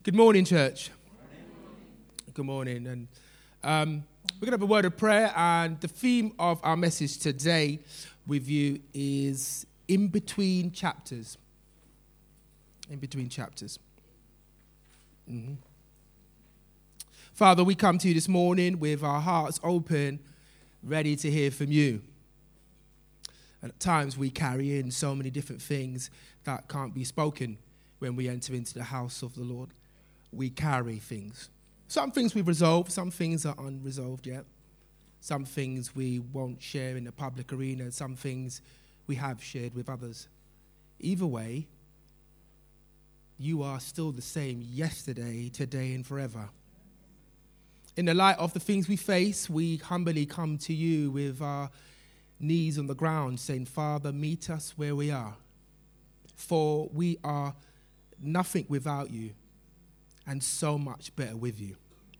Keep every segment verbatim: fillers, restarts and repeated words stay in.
Good morning, church. Good morning. And um, we're going to have a word of prayer, and the theme of our message today with you is in between chapters. In between chapters. Mm-hmm. Father, we come to you this morning with our hearts open, ready to hear from you. And at times we carry in so many different things that can't be spoken when we enter into the house of the Lord. We carry things. Some things we've resolved, some things are unresolved yet. Some things we won't share in the public arena, some things we have shared with others. Either way, you are still the same yesterday, today, and forever. In the light of the things we face, we humbly come to you with our knees on the ground, saying, Father, meet us where we are. For we are nothing without you, and so much better with you.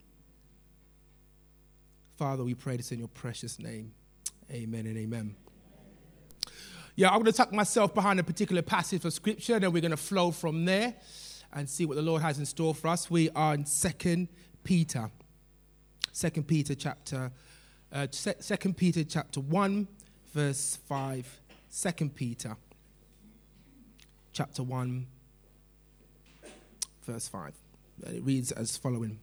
Father, we pray this in your precious name. Amen and amen. Yeah, I'm going to tuck myself behind a particular passage of Scripture, and then we're going to flow from there and see what the Lord has in store for us. We are in Second Peter. Second Peter chapter, uh, Second Peter chapter one, verse five. Second Peter chapter one, verse five. And it reads as following.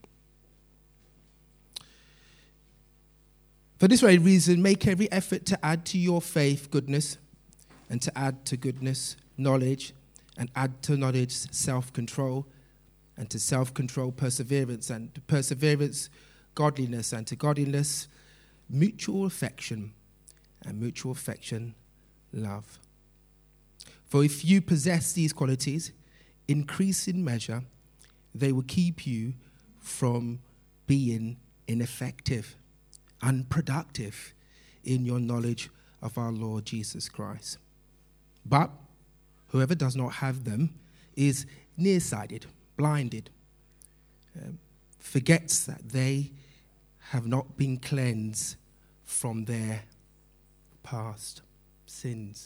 For this very reason, make every effort to add to your faith goodness, and to add to goodness knowledge, and add to knowledge self-control, and to self-control perseverance, and to perseverance godliness, and to godliness mutual affection, and mutual affection love. For if you possess these qualities, increase in measure, they will keep you from being ineffective, unproductive in your knowledge of our Lord Jesus Christ. But whoever does not have them is nearsighted, blinded, um, forgets that they have not been cleansed from their past sins.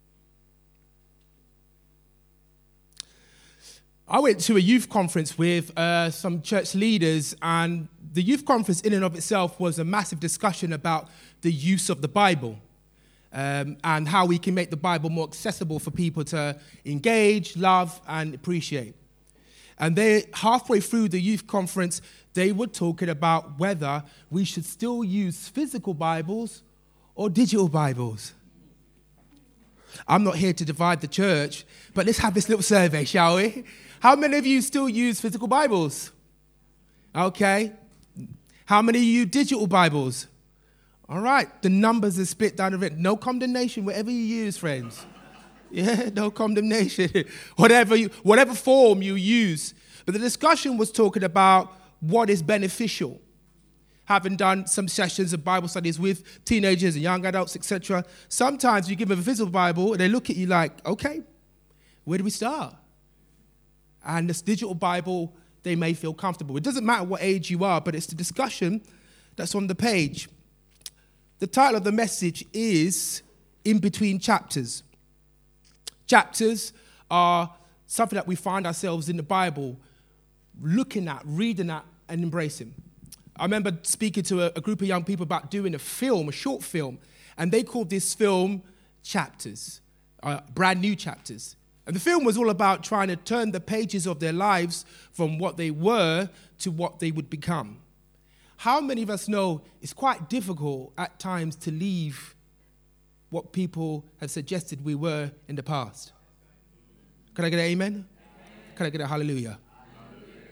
I went to a youth conference with uh, some church leaders, and the youth conference in and of itself was a massive discussion about the use of the Bible um, and how we can make the Bible more accessible for people to engage, love, and appreciate. And they, halfway through the youth conference, they were talking about whether we should still use physical Bibles or digital Bibles. I'm not here to divide the church, but let's have this little survey, shall we? How many of you still use physical Bibles? Okay. How many of you digital Bibles? All right. The numbers are split down the red. No condemnation, whatever you use, friends. Yeah, no condemnation. whatever you, whatever form you use. But the discussion was talking about what is beneficial. Having done some sessions of Bible studies with teenagers and young adults, et cetera, sometimes you give them a physical Bible and they look at you like, okay, where do we start? And this digital Bible, they may feel comfortable. It doesn't matter what age you are, but it's the discussion that's on the page. The title of the message is In Between Chapters. Chapters are something that we find ourselves in the Bible looking at, reading at, and embracing. I remember speaking to a, a group of young people about doing a film, a short film, and they called this film Chapters, uh, brand new chapters. And the film was all about trying to turn the pages of their lives from what they were to what they would become. How many of us know it's quite difficult at times to leave what people have suggested we were in the past? Can I get an amen? Amen. Can I get a hallelujah? Hallelujah.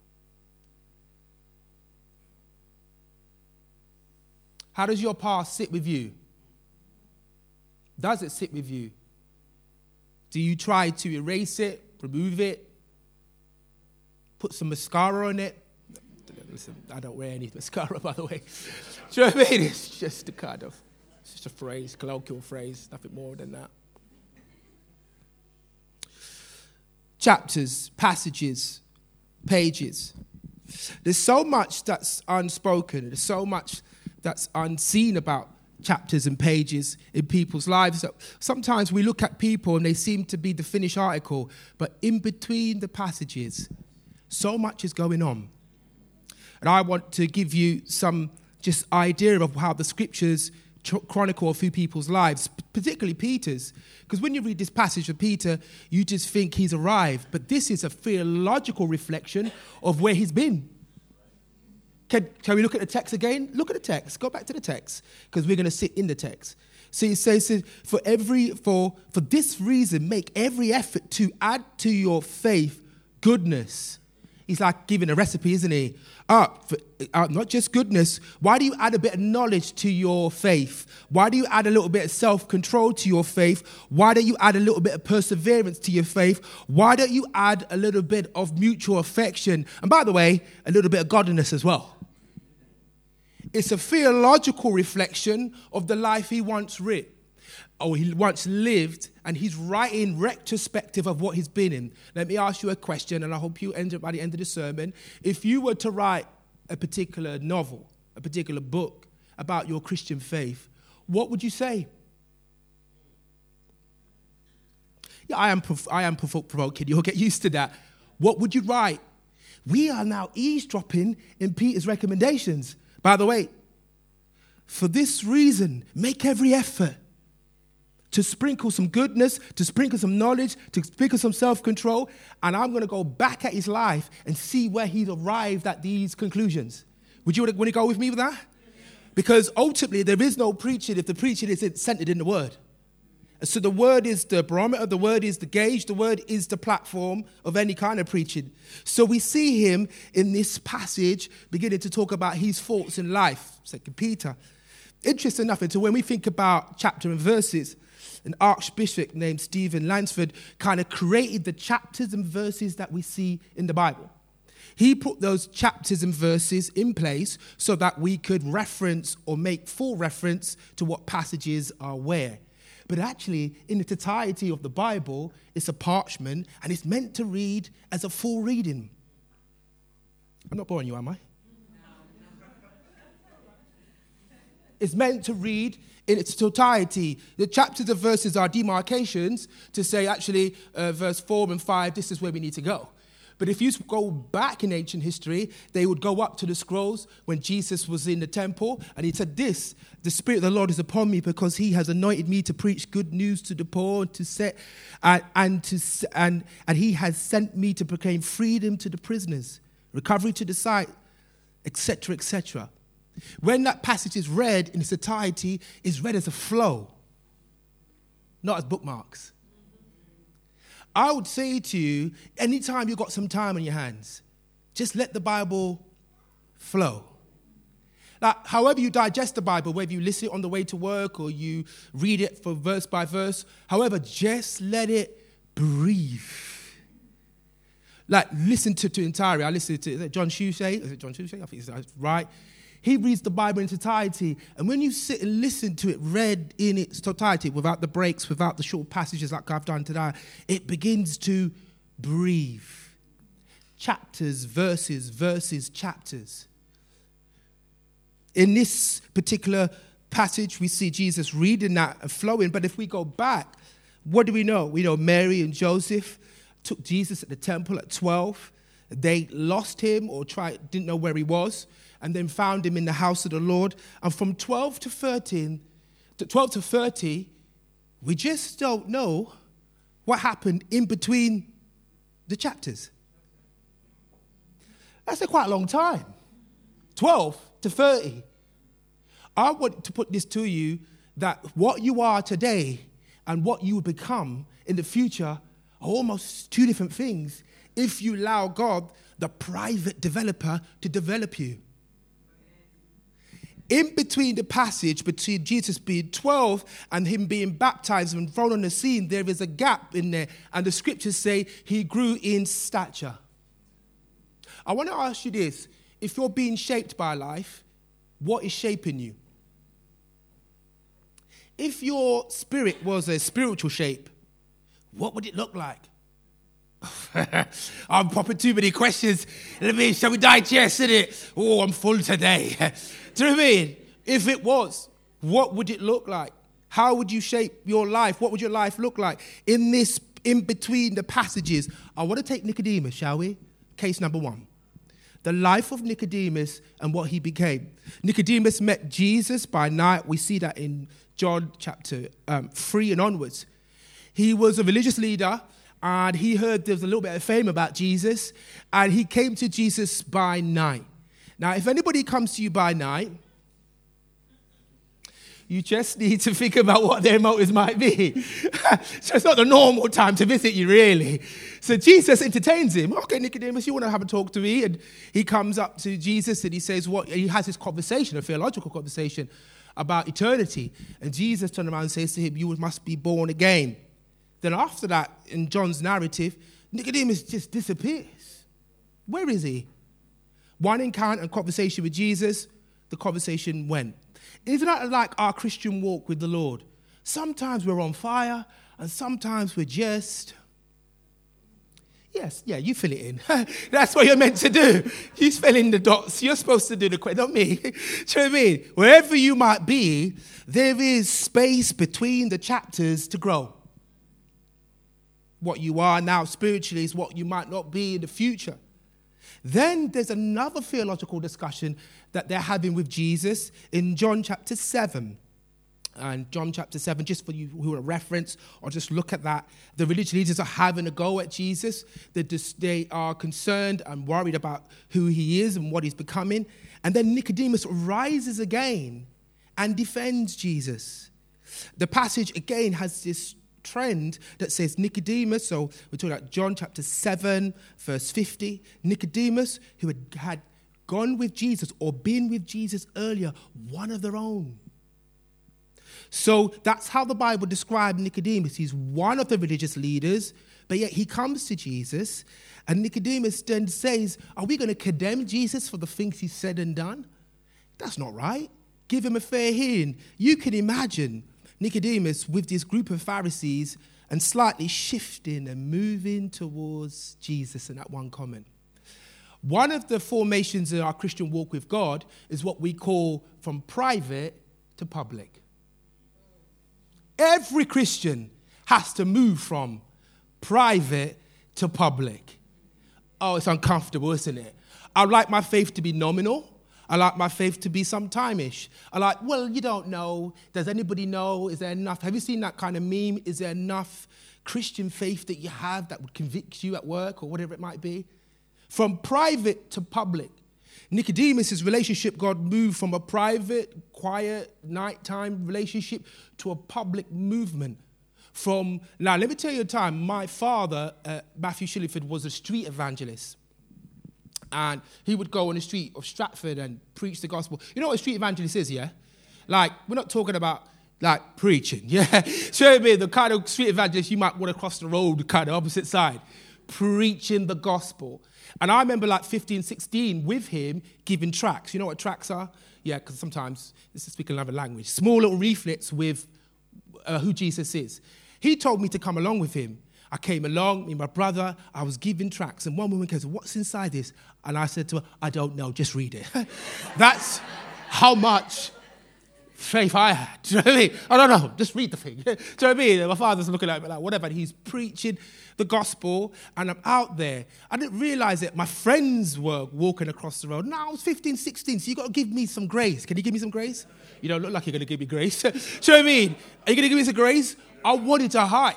How does your past sit with you? Does it sit with you? Do you try to erase it, remove it, put some mascara on it? Listen, I don't wear any mascara, by the way. Do you know what I mean? It's just a kind of, it's just a phrase, colloquial phrase, nothing more than that. Chapters, passages, pages. There's so much that's unspoken. There's so much that's unseen about chapters and pages in people's lives. Sometimes we look at people and they seem to be the finished article, but in between the passages, So much is going on. And I want to give you some just idea of how the scriptures chronicle a few people's lives, particularly Peter's. Because when you read this passage of Peter, you just think he's arrived. But this is a theological reflection of where he's been. Can, can we look at the text again? Look at the text. Go back to the text, because we're going to sit in the text. So he says, for every for for this reason, make every effort to add to your faith goodness. He's like giving a recipe, isn't he? Uh, for, uh, not just goodness. Why do you add a bit of knowledge to your faith? Why do you add a little bit of self-control to your faith? Why don't you add a little bit of perseverance to your faith? Why don't you add a little bit of mutual affection? And by the way, a little bit of godliness as well. It's a theological reflection of the life he once lived, or he once lived, and he's writing retrospective of what he's been in. Let me ask you a question, and I hope you end up by the end of the sermon. If you were to write a particular novel, a particular book about your Christian faith, what would you say? Yeah, I am, I am provoking. You'll get used to that. What would you write? We are now eavesdropping in Peter's recommendations. By the way, for this reason, make every effort to sprinkle some goodness, to sprinkle some knowledge, to sprinkle some self-control. And I'm going to go back at his life and see where he's arrived at these conclusions. Would you want to go with me with that? Because ultimately, there is no preaching if the preaching isn't centered in the word. So the word is the barometer, the word is the gauge, the word is the platform of any kind of preaching. So we see him in this passage beginning to talk about his thoughts in life, Second Peter. Interesting enough, until when we think about chapter and verses, an archbishop named Stephen Lansford kind of created the chapters and verses that we see in the Bible. He put those chapters and verses in place so that we could reference or make full reference to what passages are where. But actually, in the totality of the Bible, it's a parchment, and it's meant to read as a full reading. I'm not boring you, am I? It's meant to read in its totality. The chapters and verses are demarcations to say, actually, uh, verse four and five, this is where we need to go. But if you go back in ancient history, they would go up to the scrolls when Jesus was in the temple, and he said this, the Spirit of the Lord is upon me because he has anointed me to preach good news to the poor, to set, uh, and, to, and, and he has sent me to proclaim freedom to the prisoners, recovery to the sight, et cetera, et cetera. When that passage is read in its entirety, it's read as a flow, not as bookmarks. I would say to you, anytime you've got some time on your hands, just let the Bible flow. Like, however you digest the Bible, whether you listen on the way to work or you read it for verse by verse, however, just let it breathe. Like, listen to the entirety. I listened to, is it John Shushay? Is it John Shushay? I think it's right. He reads the Bible in its entirety. And when you sit and listen to it read in its totality, without the breaks, without the short passages like I've done today, it begins to breathe. Chapters, verses, verses, chapters. In this particular passage, we see Jesus reading that and flowing. But if we go back, what do we know? We know Mary and Joseph took Jesus at the temple at twelve. They lost him or tried, didn't know where he was, and then found him in the house of the Lord. And from twelve to thirteen, to twelve to thirty, we just don't know what happened in between the chapters. That's a quite a long time. twelve to thirty. I want to put this to you, that what you are today and what you will become in the future are almost two different things if you allow God, the private developer, to develop you. In between the passage between Jesus being twelve and him being baptized and thrown on the scene, there is a gap in there. And the scriptures say he grew in stature. I want to ask you this. If you're being shaped by life, what is shaping you? If your spirit was a spiritual shape, what would it look like? I'm popping too many questions. Let me, shall we digest it? Oh, I'm full today. Do you know what I mean? If it was, what would it look like? How would you shape your life? What would your life look like? In this, in between the passages, I want to take Nicodemus, shall we? case number one. The life of Nicodemus and what he became. Nicodemus met Jesus by night. We see that in John chapter um, three and onwards. He was a religious leader, and he heard there was a little bit of fame about Jesus, and he came to Jesus by night. Now, if anybody comes to you by night, you just need to think about what their motives might be. So it's not the normal time to visit you, really. So Jesus entertains him. Okay, Nicodemus, you want to have a talk to me? And he comes up to Jesus and he says, what? He has this conversation, a theological conversation about eternity. And Jesus turns around and says to him, you must be born again. Then after that, in John's narrative, Nicodemus just disappears. Where is he? One encounter and conversation with Jesus, the conversation went. Isn't that like our Christian walk with the Lord? Sometimes we're on fire, and sometimes we're just... Yes, yeah, you fill it in. That's what you're meant to do. You fill in the dots. You're supposed to do the question, not me. Do you know what I mean? Wherever you might be, there is space between the chapters to grow. What you are now spiritually is what you might not be in the future. Then there's another theological discussion that they're having with Jesus in John chapter seven. And John chapter seven, just for you who are reference, or just look at that. The religious leaders are having a go at Jesus. They are concerned and worried about who he is and what he's becoming. And then Nicodemus rises again and defends Jesus. The passage again has this trend that says Nicodemus, so we're talking about John chapter seven, verse fifty. Nicodemus, who had, had gone with Jesus or been with Jesus earlier, one of their own. So that's how the Bible described Nicodemus. He's one of the religious leaders, but yet he comes to Jesus, and Nicodemus then says, are we going to condemn Jesus for the things he said and done? That's not right. Give him a fair hearing. You can imagine Nicodemus with this group of Pharisees and slightly shifting and moving towards Jesus in that one comment. One of the formations in our Christian walk with God is what we call from private to public. Every Christian has to move from private to public. Oh, it's uncomfortable, isn't it? I'd like my faith to be nominal. I like my faith to be sometime-ish. I like, well, you don't know. Does anybody know? Is there enough? Have you seen that kind of meme? Is there enough Christian faith that you have that would convict you at work or whatever it might be? From private to public. Nicodemus' relationship, God moved from a private, quiet, nighttime relationship to a public movement. From, now, let me tell you a time. My father, uh, Matthew Shillingford, was a street evangelist. And he would go on the street of Stratford and preach the gospel. You know what a street evangelist is, yeah? Like, we're not talking about, like, preaching, yeah? Show me the kind of street evangelist you might want to cross the road, kind of opposite side. Preaching the gospel. And I remember, like, fifteen, sixteen, with him, giving tracts. You know what tracts are? Yeah, because sometimes, this is speaking another language. Small little leaflets with uh, who Jesus is. He told me to come along with him. I came along, me and my brother, I was giving tracts, and one woman goes, what's inside this? And I said to her, I don't know, just read it. That's how much faith I had. Do you know what I mean? I don't know, just read the thing. Do you know what I mean? My father's looking at me like, whatever, and he's preaching the gospel, and I'm out there. I didn't realize it. My friends were walking across the road. No, I was fifteen, sixteen, so you got to give me some grace. Can you give me some grace? You don't look like you're going to give me grace. Do you know what I mean? Are you going to give me some grace? I wanted to hide.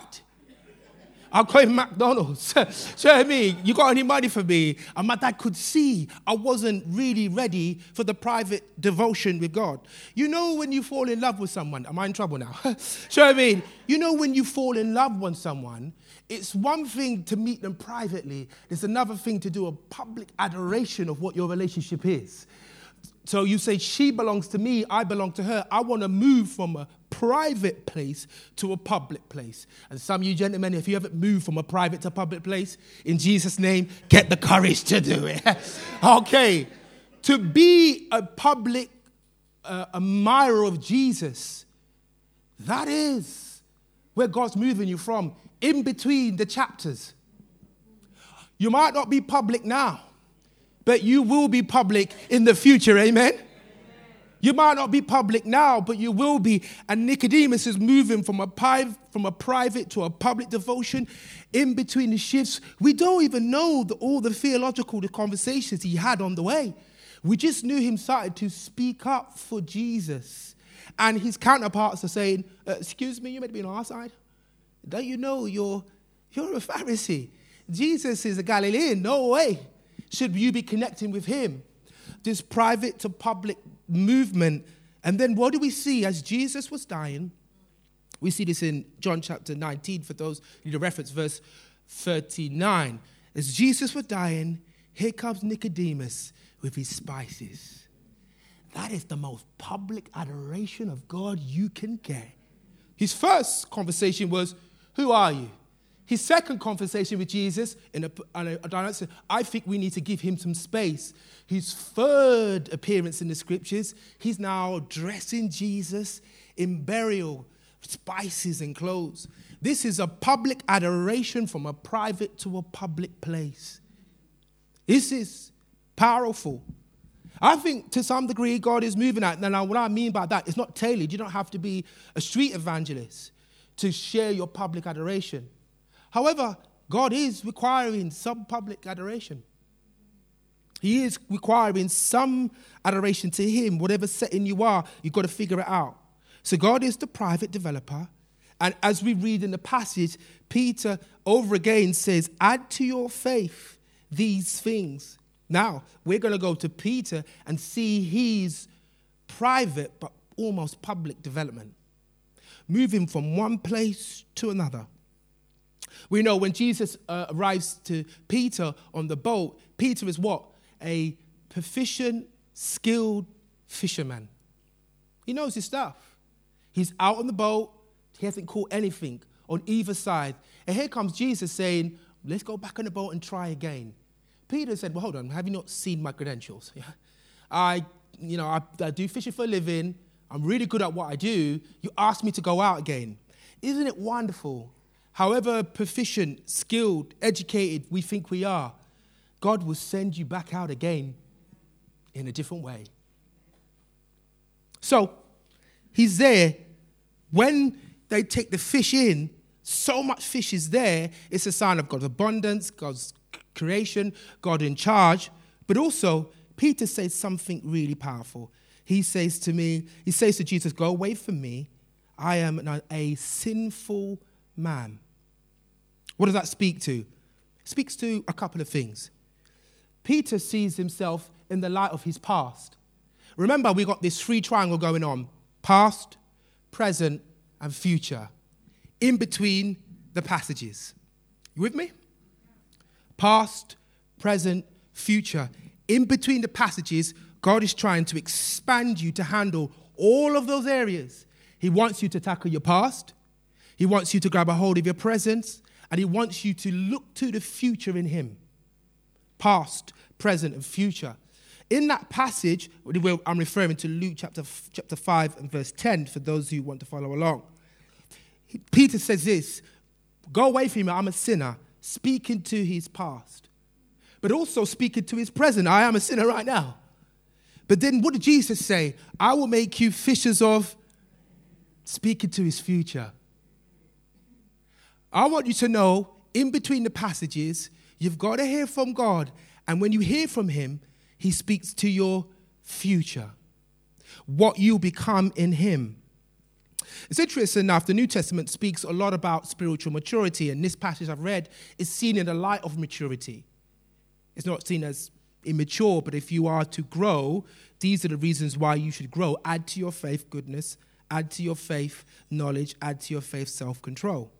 I'm going McDonald's. Do you know what I mean? You got any money for me? And my dad could see I wasn't really ready for the private devotion with God. You know when you fall in love with someone, am I in trouble now? Do you know what I mean? You know when you fall in love with someone, it's one thing to meet them privately. It's another thing to do a public adoration of what your relationship is. So you say, she belongs to me, I belong to her. I want to move from a private place to a public place. And some of you gentlemen, if you haven't moved from a private to public place, in Jesus' name, get the courage to do it. Okay. To be a public uh, admirer of Jesus, that is where God's moving you from, in between the chapters. You might not be public now, but you will be public in the future, amen? You might not be public now, but you will be. And Nicodemus is moving from a, pri- from a private to a public devotion. In between the shifts, we don't even know the, all the theological the conversations he had on the way. We just knew him started to speak up for Jesus. And his counterparts are saying, uh, excuse me, you meant to be on our side? Don't you know you're, you're a Pharisee? Jesus is a Galilean. No way should you be connecting with him. This private to public movement. And then what do we see as Jesus was dying? We see this in John chapter nineteen, for those who need a reference, verse thirty-nine. As Jesus was dying, here comes Nicodemus with his spices. That is the most public adoration of God you can get. His first conversation was, who are you? His second conversation with Jesus, in a, a, a dynamic, I think we need to give him some space. His third appearance in the scriptures, he's now dressing Jesus in burial, spices and clothes. This is a public adoration from a private to a public place. This is powerful. I think to some degree God is moving at. Now, what I mean by that, it's not tailored. You don't have to be a street evangelist to share your public adoration. However, God is requiring some public adoration. He is requiring some adoration to him. Whatever setting you are, you've got to figure it out. So God is the private developer. And as we read in the passage, Peter over again says, add to your faith these things. Now, we're going to go to Peter and see his private but almost public development, moving from one place to another. We know when Jesus uh, arrives to Peter on the boat, Peter is what? A proficient, skilled fisherman. He knows his stuff. He's out on the boat. He hasn't caught anything on either side. And here comes Jesus saying, let's go back on the boat and try again. Peter said, well, hold on, have you not seen my credentials? I, you know, I, I do fishing for a living. I'm really good at what I do. You asked me to go out again. Isn't it wonderful? However proficient, skilled, educated we think we are, God will send you back out again in a different way. So, he's there. When they take the fish in, so much fish is there. It's a sign of God's abundance, God's creation, God in charge. But also, Peter says something really powerful. He says to me, he says to Jesus, go away from me. I am a sinful man. What does that speak to? It speaks to a couple of things. Peter sees himself in the light of his past. Remember, we got this three triangle going on. Past, present, and future. In between the passages. You with me? Past, present, future. In between the passages, God is trying to expand you to handle all of those areas. He wants you to tackle your past. He wants you to grab a hold of your present. And he wants you to look to the future in him. Past, present, and future. In that passage, I'm referring to Luke chapter, chapter five and verse ten, for those who want to follow along. Peter says this, go away from me, I'm a sinner, speaking to his past. But also speaking to his present, I am a sinner right now. But then what did Jesus say? I will make you fishers of, speaking to his future. I want you to know, in between the passages, you've got to hear from God. And when you hear from him, he speaks to your future, what you become in him. It's interesting enough, the New Testament speaks a lot about spiritual maturity, and this passage I've read is seen in the light of maturity. It's not seen as immature, but if you are to grow, these are the reasons why you should grow. Add to your faith goodness, add to your faith knowledge, add to your faith self-control.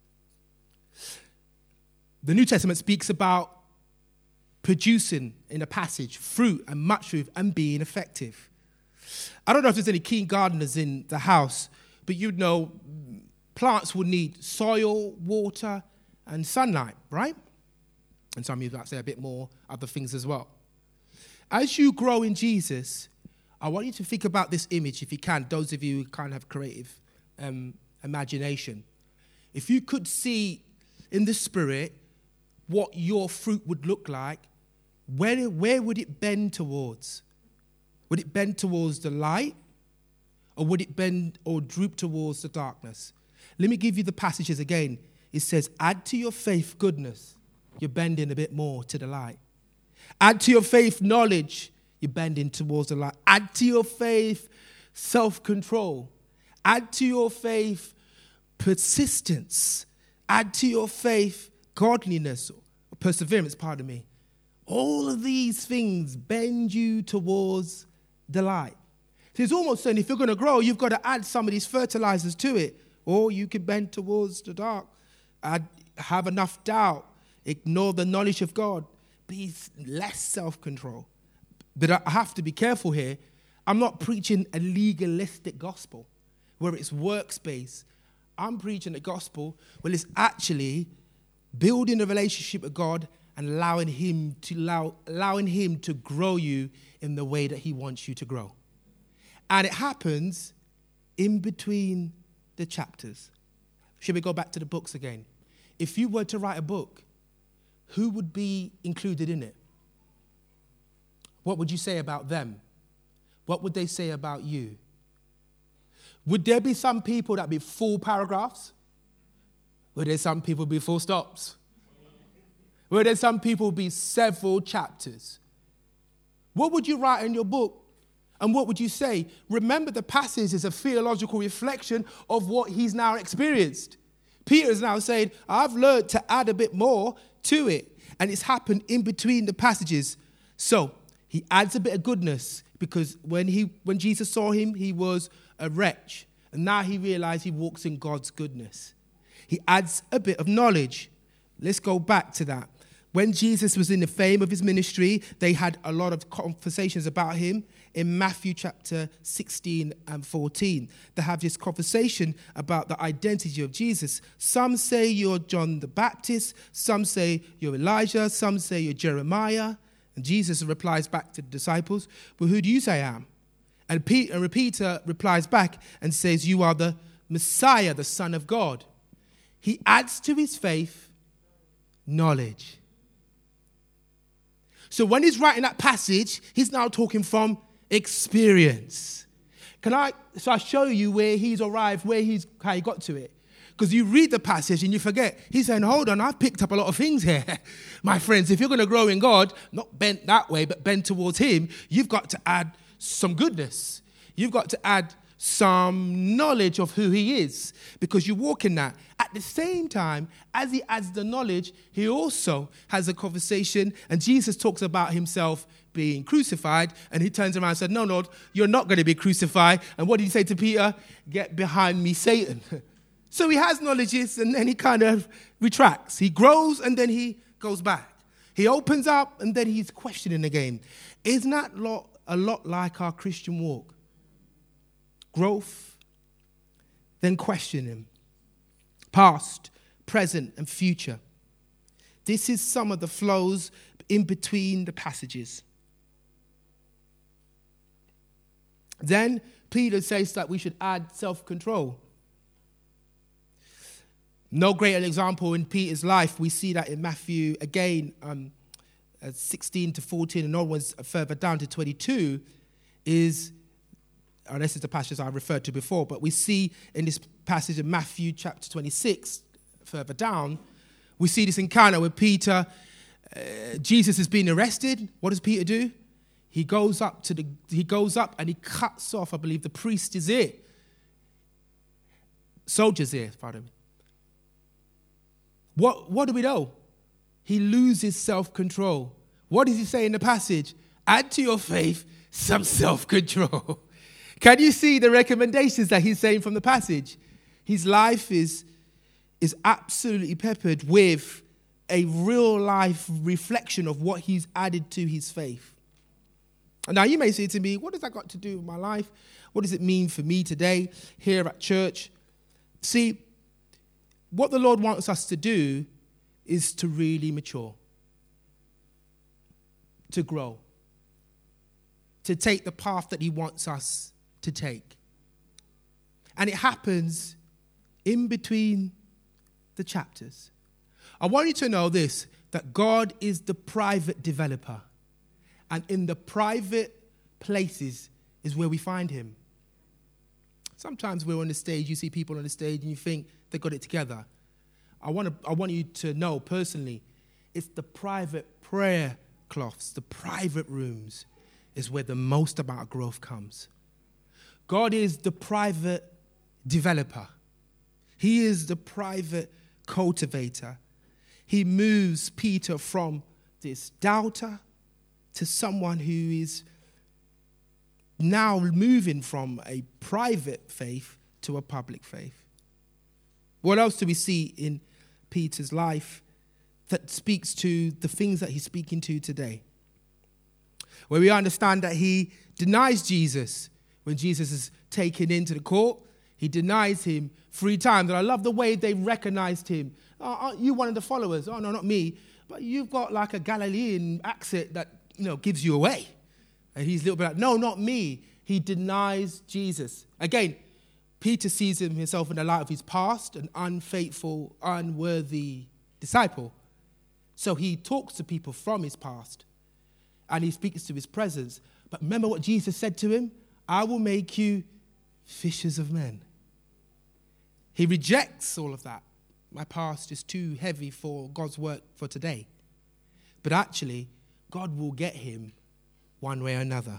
The New Testament speaks about producing, in a passage, fruit and much fruit and being effective. I don't know if there's any keen gardeners in the house, but you'd know plants will need soil, water, and sunlight, right? And some of you might say a bit more other things as well. As you grow in Jesus, I want you to think about this image, if you can, those of you who kind of have creative um, imagination. If you could see in the spirit what your fruit would look like, where, where would it bend towards? Would it bend towards the light or would it bend or droop towards the darkness? Let me give you the passages again. It says, add to your faith goodness, you're bending a bit more to the light. Add to your faith knowledge, you're bending towards the light. Add to your faith self-control. Add to your faith persistence. Add to your faith godliness, or perseverance, pardon me. All of these things bend you towards the light. So it's almost saying if you're going to grow, you've got to add some of these fertilizers to it. Or you can bend towards the dark. Add, have enough doubt. Ignore the knowledge of God. Be less self-control. But I have to be careful here. I'm not preaching a legalistic gospel where it's works-based. I'm preaching a gospel where it's actually building a relationship with God and allowing him to allow, allowing him to grow you in the way that he wants you to grow. And it happens in between the chapters. Should we go back to the books again? If you were to write a book, who would be included in it? What would you say about them? What would they say about you? Would there be some people that be full paragraphs? Would there some people be full stops? Would there some people be several chapters? What would you write in your book? And what would you say? Remember, the passage is a theological reflection of what he's now experienced. Peter is now saying, I've learned to add a bit more to it. And it's happened in between the passages. So he adds a bit of goodness because when he when Jesus saw him, he was a wretch. And now he realized he walks in God's goodness. He adds a bit of knowledge. Let's go back to that. When Jesus was in the fame of his ministry, they had a lot of conversations about him. In Matthew chapter sixteen and fourteen, they have this conversation about the identity of Jesus. Some say you're John the Baptist. Some say you're Elijah. Some say you're Jeremiah. And Jesus replies back to the disciples, well, who do you say I am? And Peter, Peter replies back and says, you are the Messiah, the Son of God. He adds to his faith knowledge. So when he's writing that passage, he's now talking from experience. Can I, so I show you where he's arrived, where he's, how he got to it. Because you read the passage and you forget. He's saying, hold on, I've picked up a lot of things here. My friends, if you're going to grow in God, not bent that way, but bent towards him, you've got to add some goodness. You've got to add some knowledge of who he is, because you walk in that. At the same time, as he adds the knowledge, he also has a conversation, and Jesus talks about himself being crucified, and he turns around and said, no, Lord, you're not going to be crucified. And what did he say to Peter? Get behind me, Satan. So he has knowledges, and then he kind of retracts. He grows, and then he goes back. He opens up, and then he's questioning again. Isn't that a lot like our Christian walk? Growth, then questioning. Past, present, and future. This is some of the flows in between the passages. Then Peter says that we should add self-control. No greater example in Peter's life. We see that in Matthew again, um, sixteen to fourteen, and onwards further down to twenty-two, is, oh, this is the passage I referred to before, but we see in this passage in Matthew chapter twenty-six, further down, we see this encounter with Peter. Uh, Jesus is being arrested. What does Peter do? He goes up to the. He goes up and he cuts off, I believe, the priest's ear, soldier's ear. Pardon me. What, what do we know? He loses self-control. What does he say in the passage? Add to your faith some self-control. Can you see the recommendations that he's saying from the passage? His life is, is absolutely peppered with a real-life reflection of what he's added to his faith. And now you may say to me, what has that got to do with my life? What does it mean for me today here at church? See, what the Lord wants us to do is to really mature, to grow, to take the path that he wants us to take. And it happens in between the chapters. I want you to know this, that God is the private developer. And in the private places is where we find him. Sometimes we're on the stage, you see people on the stage, and you think they got it together. I want to, I want you to know personally, it's the private prayer cloths, the private rooms, is where the most amount of growth comes. God is the private developer. He is the private cultivator. He moves Peter from this doubter to someone who is now moving from a private faith to a public faith. What else do we see in Peter's life that speaks to the things that he's speaking to today? Where we understand that he denies Jesus when Jesus is taken into the court. He denies him three times. And I love the way they recognized him. Oh, aren't you one of the followers? Oh, no, not me. But you've got like a Galilean accent that, you know, gives you away. And he's a little bit like, no, not me. He denies Jesus. Again, Peter sees himself in the light of his past, an unfaithful, unworthy disciple. So he talks to people from his past, and he speaks to his presence. But remember what Jesus said to him? I will make you fishers of men. He rejects all of that. My past is too heavy for God's work for today. But actually, God will get him one way or another.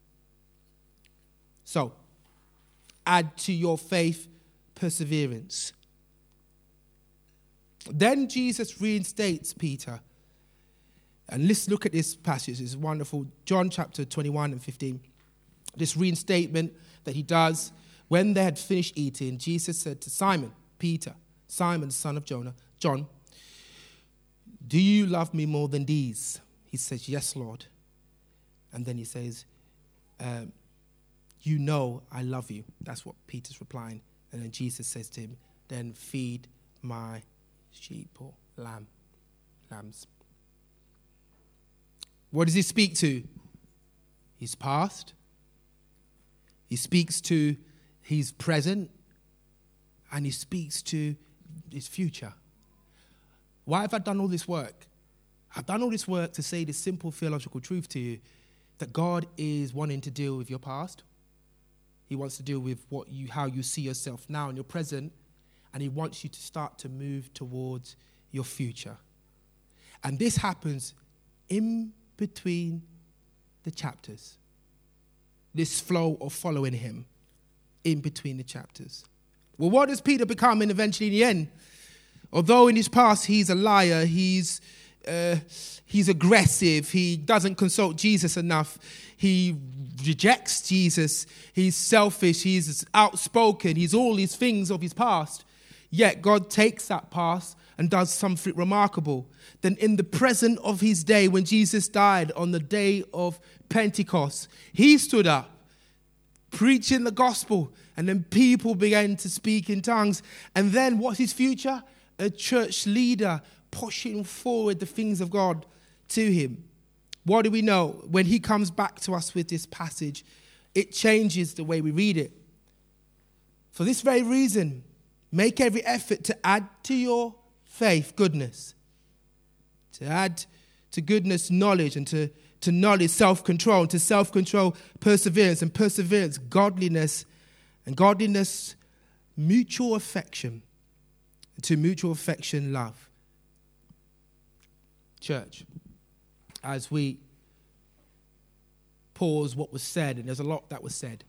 So, add to your faith perseverance. Then Jesus reinstates Peter. And let's look at this passage. It's wonderful. John chapter twenty-one and fifteen. This reinstatement that he does. When they had finished eating, Jesus said to Simon, Peter, Simon, son of Jonah, John, do you love me more than these? He says, yes, Lord. And then he says, um, you know I love you. That's what Peter's replying. And then Jesus says to him, then feed my sheep or lamb, lambs. What does he speak to? His past. He speaks to his present. And he speaks to his future. Why have I done all this work? I've done all this work to say this simple theological truth to you, that God is wanting to deal with your past. He wants to deal with what you, how you see yourself now in your present, and he wants you to start to move towards your future. And this happens in between the chapters. This flow of following him in between the chapters. Well, what does Peter become in eventually in the end? Although in his past he's a liar, he's uh, he's aggressive, he doesn't consult Jesus enough, he rejects Jesus, he's selfish, he's outspoken, he's all these things of his past. Yet God takes that past and does something remarkable. Then in the present of his day, when Jesus died on the day of Pentecost, he stood up preaching the gospel, and then people began to speak in tongues. And then what's his future? A church leader pushing forward the things of God to him. What do we know? When he comes back to us with this passage, it changes the way we read it. For this very reason, make every effort to add to your faith goodness. To add to goodness knowledge, and to, to knowledge self-control, and to self-control perseverance, and perseverance godliness, and godliness mutual affection, and to mutual affection love. Church, as we pause what was said, and there's a lot that was said,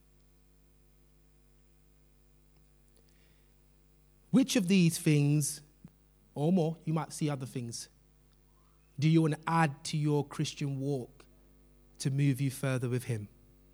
which of these things, or more, you might see other things, do you want to add to your Christian walk to move you further with him?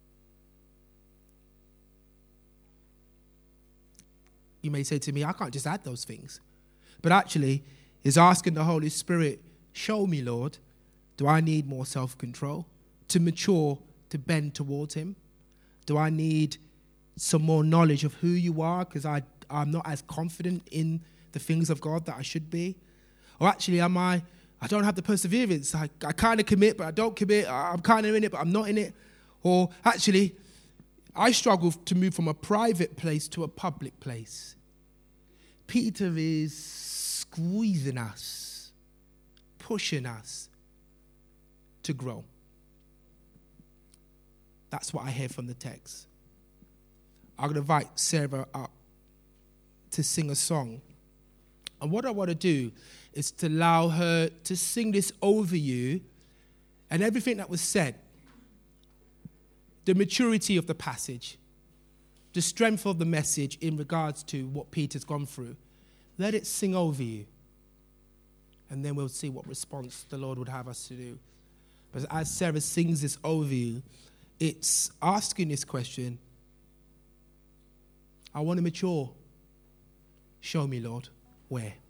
You may say to me, I can't just add those things. But actually, is asking the Holy Spirit, show me, Lord, do I need more self-control to mature, to bend towards him? Do I need some more knowledge of who you are because I, I'm not as confident in the things of God that I should be? Or actually, am I, I don't have the perseverance. I, I kind of commit, but I don't commit. I'm kind of in it, but I'm not in it. Or actually, I struggle to move from a private place to a public place. Peter is squeezing us, pushing us to grow. That's what I hear from the text. I'm going to invite Sarah up to sing a song. And what I want to do is to allow her to sing this over you and everything that was said, the maturity of the passage, the strength of the message in regards to what Peter's gone through. Let it sing over you. And then we'll see what response the Lord would have us to do. But as Sarah sings this over you, it's asking this question, I want to mature. Show me, Lord, where?